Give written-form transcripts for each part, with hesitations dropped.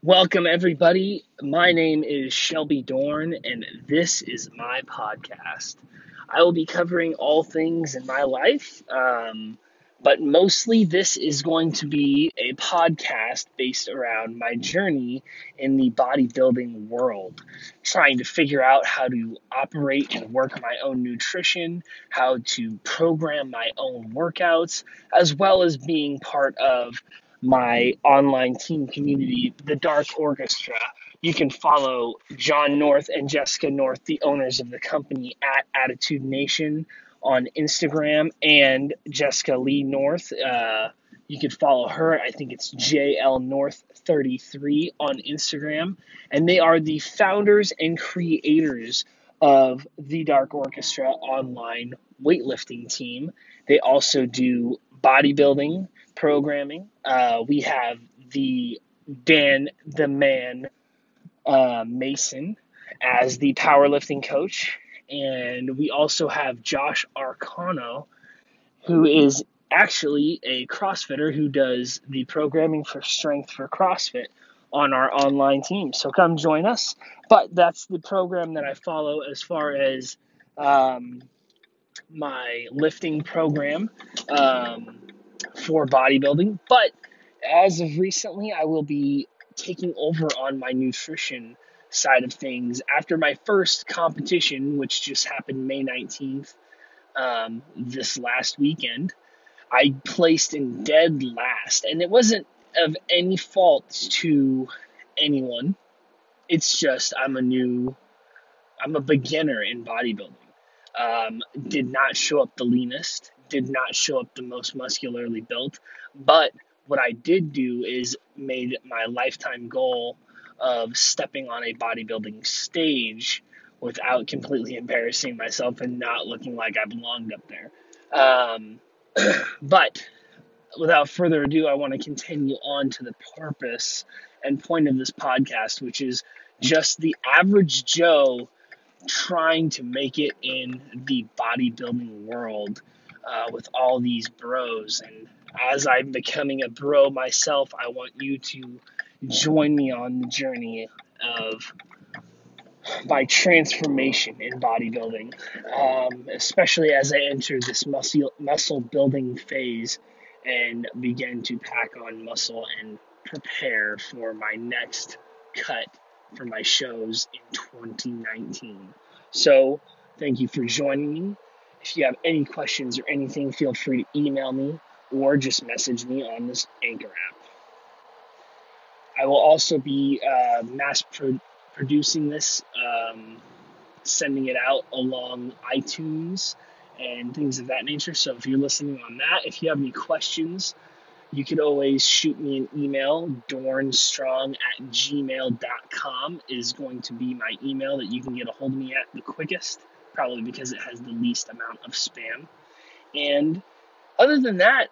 Welcome, everybody. My name is Shelby Dorn, and this is my podcast. I will be covering all things in my life, but mostly this is going to be a podcast based around my journey in the bodybuilding world, trying to figure out how to operate and work my own nutrition, how to program my own workouts, as well as being part of my online team community, the Dark Orchestra. You can follow John North and Jessica North, the owners of the company, at Attitude Nation on Instagram, and Jessica Lee North. You can follow her. I think it's JL North 33 on Instagram. And they are the founders and creators of the Dark Orchestra online weightlifting team. They also do bodybuilding programming. We have the Dan the Man Mason as the powerlifting coach, and we also have Josh Arcano, who is actually a CrossFitter who does the programming for strength for CrossFit on our online team. So come join us. But that's the program that I follow as far as my lifting program for bodybuilding. But as of recently, I will be taking over on my nutrition side of things after my first competition, which just happened May 19th, this last weekend. I placed in dead last, and it wasn't of any fault to anyone. It's just I'm a beginner in bodybuilding. Did not show up the leanest, did not show up the most muscularly built, but what I did do is made my lifetime goal of stepping on a bodybuilding stage without completely embarrassing myself and not looking like I belonged up there. Um, but without further ado, I want to continue on to the purpose and point of this podcast, which is just the average Joe trying to make it in the bodybuilding world with all these bros. And as I'm becoming a bro myself, I want you to join me on the journey of my transformation in bodybuilding, especially as I enter this muscle building phase and begin to pack on muscle and prepare for my next cut for my shows in 2019. So, thank you for joining me. If you have any questions or anything, feel free to email me or just message me on this Anchor app. I will also be producing this, sending it out along iTunes and things of that nature. So if you're listening on that, if you have any questions, you could always shoot me an email. dornstrong@gmail.com is going to be my email that you can get a hold of me at the quickest, probably because it has the least amount of spam. And other than that,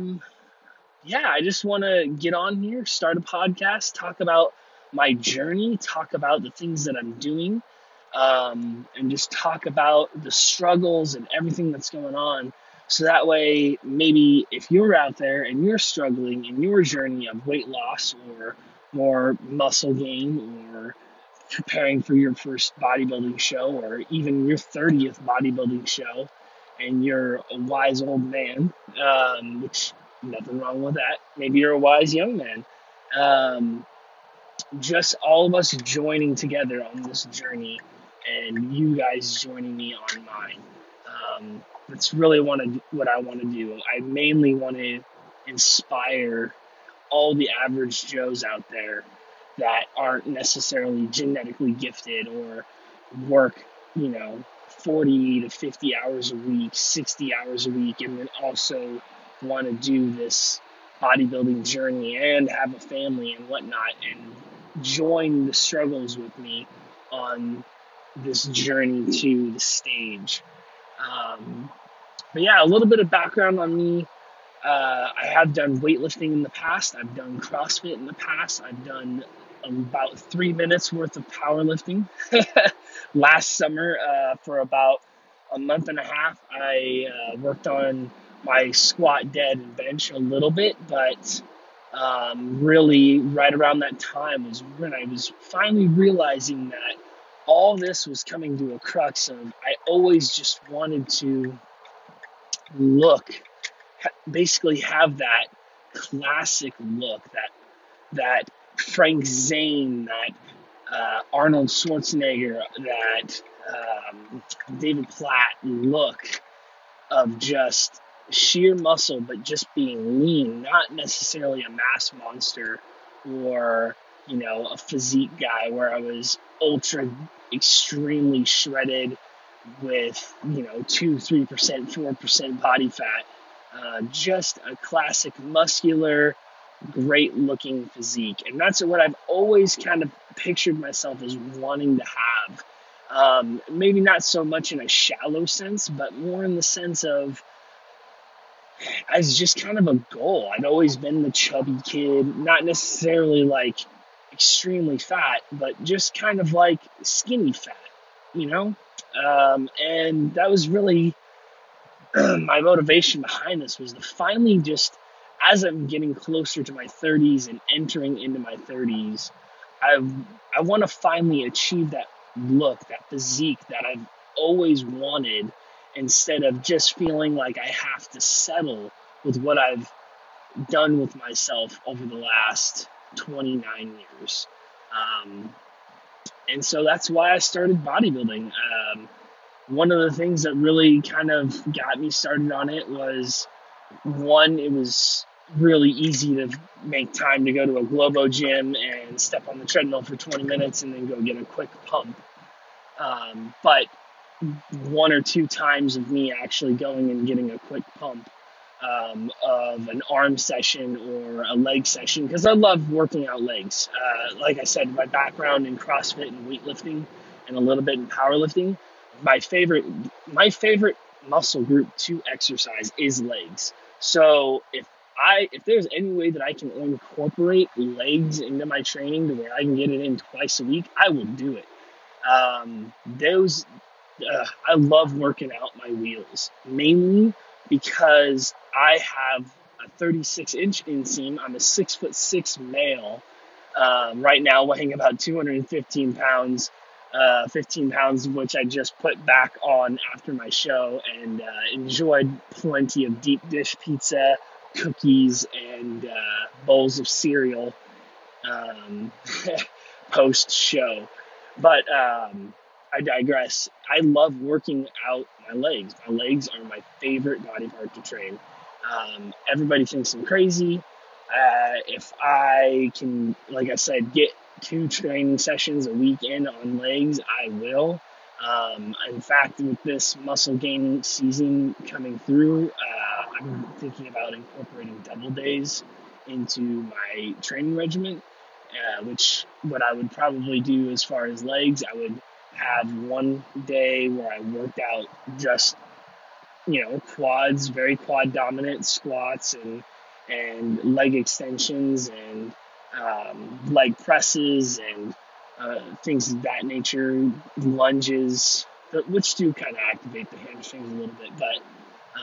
I just want to get on here, start a podcast, talk about my journey, talk about the things that I'm doing, and just talk about the struggles and everything that's going on. So that way, maybe if you're out there and you're struggling in your journey of weight loss or more muscle gain or preparing for your first bodybuilding show or even your 30th bodybuilding show, and you're a wise old man, which nothing wrong with that. Maybe you're a wise young man. Um, just all of us joining together on this journey and you guys joining me on mine. That's really what I want to do. I mainly want to inspire all the average Joes out there that aren't necessarily genetically gifted or work, 40 to 50 hours a week, 60 hours a week, and then also want to do this bodybuilding journey and have a family and whatnot and join the struggles with me on this journey to the stage. A little bit of background on me. I have done weightlifting in the past. I've done CrossFit in the past. I've done about 3 minutes worth of powerlifting. Last summer, for about a month and a half, I worked on my squat, dead, and bench a little bit, but really right around that time was when I was finally realizing that all this was coming to a crux of I always just wanted to look, basically have that classic look, that Frank Zane, that Arnold Schwarzenegger, that David Platt look of just sheer muscle, but just being lean, not necessarily a mass monster or, a physique guy where I was ultra extremely shredded with, 2, 3%, 4% body fat. Just a classic muscular, great looking physique. And that's what I've always kind of pictured myself as wanting to have. Maybe not so much in a shallow sense, but more in the sense of as just kind of a goal. I'd always been the chubby kid, not necessarily like extremely fat, but just kind of like skinny fat, you know? And that was really my motivation behind this was to finally just, as I'm getting closer to my 30s and entering into my 30s, I I want to finally achieve that look, that physique that I've always wanted, instead of just feeling like I have to settle with what I've done with myself over the last 29 years. Um, and so that's why I started bodybuilding. One of the things that really kind of got me started on it was one, it was really easy to make time to go to a Globo gym and step on the treadmill for 20 minutes and then go get a quick pump. But one or two times of me actually going and getting a quick pump of an arm session or a leg session, because I love working out legs. Like I said, my background in CrossFit and weightlifting and a little bit in powerlifting, my favorite my favorite muscle group to exercise is legs. So if there's any way that I can incorporate legs into my training to where I can get it in twice a week, I will do it. Those I love working out my wheels, mainly because I have a 36-inch inseam. I'm a 6'6" male, right now weighing about 215 pounds, 15 pounds of which I just put back on after my show, and enjoyed plenty of deep dish pizza, cookies, and bowls of cereal um, post show. But I digress. I love working out my legs. My legs are my favorite body part to train. Everybody thinks I'm crazy. If I can, like I said, get 2 training sessions a week in on legs, I will. In fact, with this muscle gain season coming through, I'm thinking about incorporating double days into my training regimen, which what I would probably do as far as legs, I would have one day where I worked out just, quads, very quad dominant squats and leg extensions and leg presses and things of that nature, lunges, which do kind of activate the hamstrings a little bit, but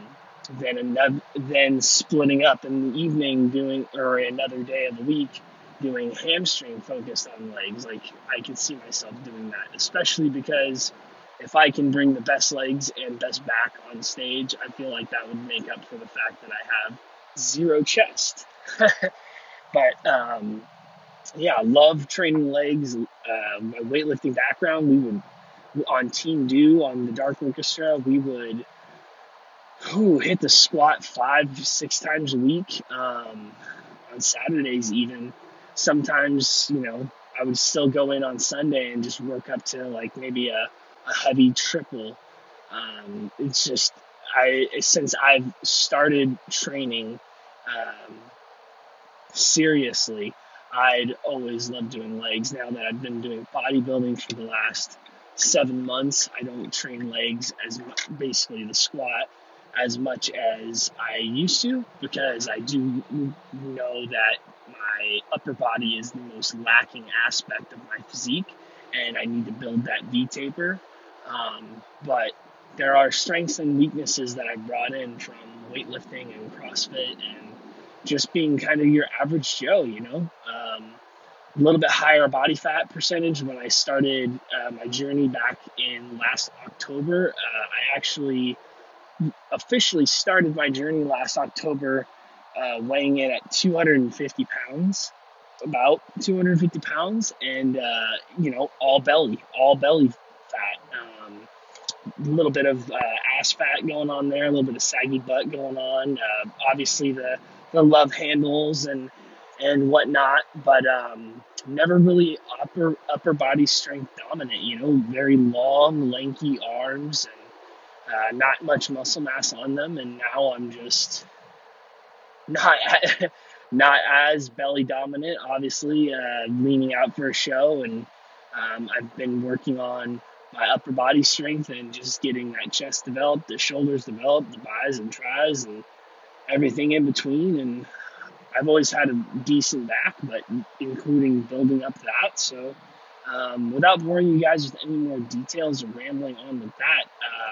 then splitting up in the evening doing, or another day of the week doing hamstring focused on legs. Like I can see myself doing that, especially because if I can bring the best legs and best back on stage, I feel like that would make up for the fact that I have zero chest. But yeah, love training legs. My weightlifting background, we would on Team Do on the Dark Orchestra, we would hit the squat 5, 6 times a week. On Saturdays, even sometimes, I would still go in on Sunday and just work up to like maybe a heavy triple. It's just since I've started training seriously, I'd always loved doing legs. Now that I've been doing bodybuilding for the last 7 months, I don't train legs as much, basically the squat, as much as I used to, because I do know that my upper body is the most lacking aspect of my physique, and I need to build that V taper. But there are strengths and weaknesses that I brought in from weightlifting and CrossFit and just being kind of your average Joe, a little bit higher body fat percentage. When I started my journey back in last October, I actually officially started my journey last October, weighing in at 250 pounds, about 250 pounds, and all belly fat. A little bit of ass fat going on there, a little bit of saggy butt going on. Obviously the love handles and whatnot, but never really upper body strength dominant. Very long, lanky arms and not much muscle mass on them. And now I'm just not not as belly dominant. Obviously, leaning out for a show, and I've been working on my upper body strength and just getting that chest developed, the shoulders developed, the bis and tris, and everything in between. And I've always had a decent back, but including building up that. So, without boring you guys with any more details or rambling on with that,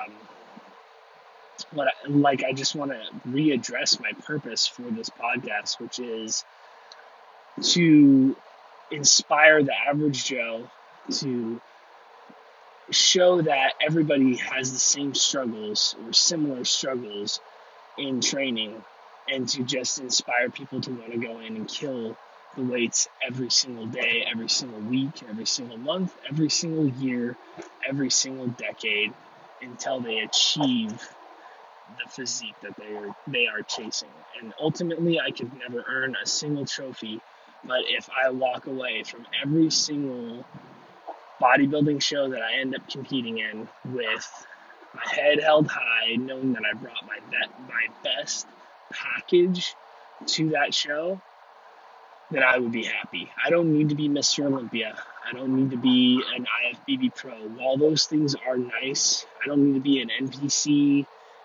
I just want to readdress my purpose for this podcast, which is to inspire the average Joe, to show that everybody has the same struggles or similar struggles in training, and to just inspire people to want to go in and kill the weights every single day, every single week, every single month, every single year, every single decade, until they achieve the physique that they are chasing. And ultimately, I could never earn a single trophy, but if I walk away from every single bodybuilding show that I end up competing in with my head held high, knowing that I brought my best package to that show, then I would be happy. I don't need to be Mr. Olympia. I don't need to be an IFBB pro. While those things are nice, I don't need to be an NPC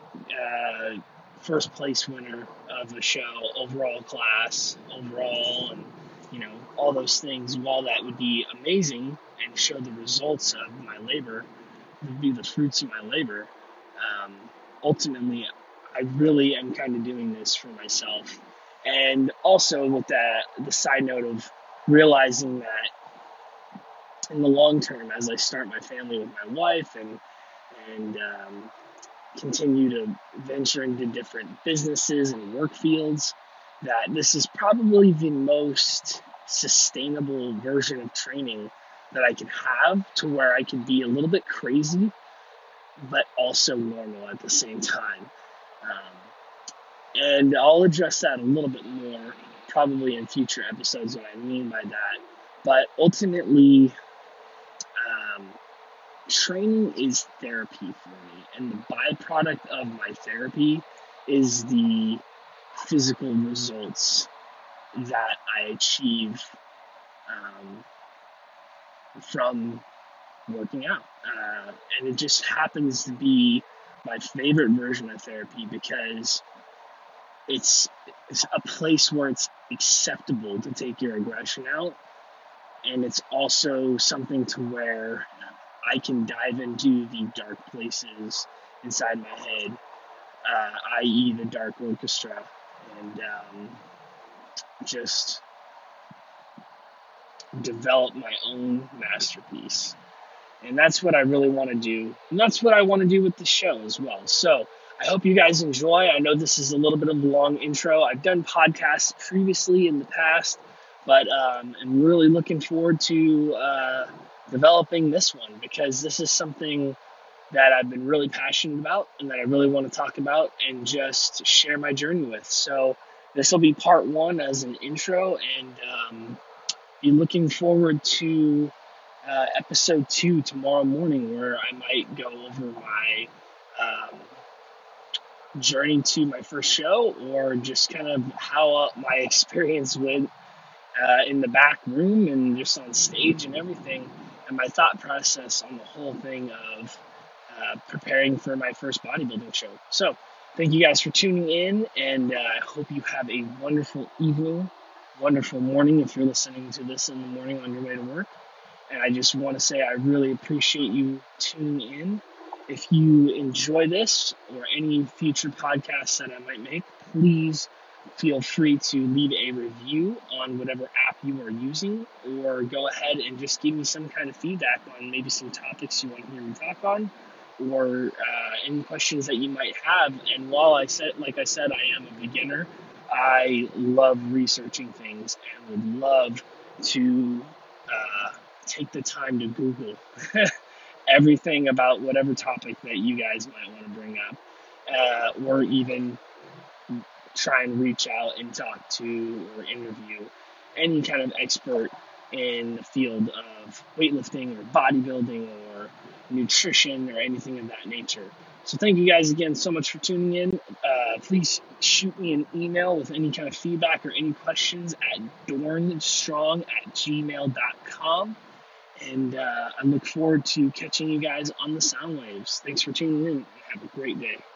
first place winner of the show, overall class, overall, and all those things. While that would be amazing and show the results of my labor, would be the fruits of my labor. Ultimately, I really am kind of doing this for myself, and also with the side note of realizing that in the long term, as I start my family with my wife and continue to venture into different businesses and work fields, that this is probably the most sustainable version of training that I can have, to where I can be a little bit crazy, but also normal at the same time. And I'll address that a little bit more probably in future episodes, what I mean by that. But ultimately, training is therapy for me, and the byproduct of my therapy is the physical results that I achieve from working out. And it just happens to be my favorite version of therapy, because it's a place where it's acceptable to take your aggression out, and it's also something to where I can dive into the dark places inside my head, i.e. the dark orchestra, and just develop my own masterpiece. And that's what I really want to do. And that's what I want to do with the show as well. So I hope you guys enjoy. I know this is a little bit of a long intro. I've done podcasts previously in the past, but I'm really looking forward to developing this one, because this is something that I've been really passionate about and that I really want to talk about and just share my journey with. So this will be part one as an intro, and be looking forward to episode 2 tomorrow morning, where I might go over my journey to my first show, or just kind of how my experience went in the back room and just on stage and everything, and my thought process on the whole thing of preparing for my first bodybuilding show. So thank you guys for tuning in, and I hope you have a wonderful evening, wonderful morning if you're listening to this in the morning on your way to work. And I just want to say I really appreciate you tuning in. If you enjoy this or any future podcasts that I might make, please feel free to leave a review on whatever app you are using, or go ahead and just give me some kind of feedback on maybe some topics you want to hear me talk on, or any questions that you might have. And while like I said, I am a beginner, I love researching things and would love to take the time to Google everything about whatever topic that you guys might want to bring up, or even try and reach out and talk to or interview any kind of expert in the field of weightlifting or bodybuilding or nutrition or anything of that nature. So thank you guys again so much for tuning in. Please shoot me an email with any kind of feedback or any questions at dornstrong@gmail.com. And I look forward to catching you guys on the sound waves. Thanks for tuning in and have a great day.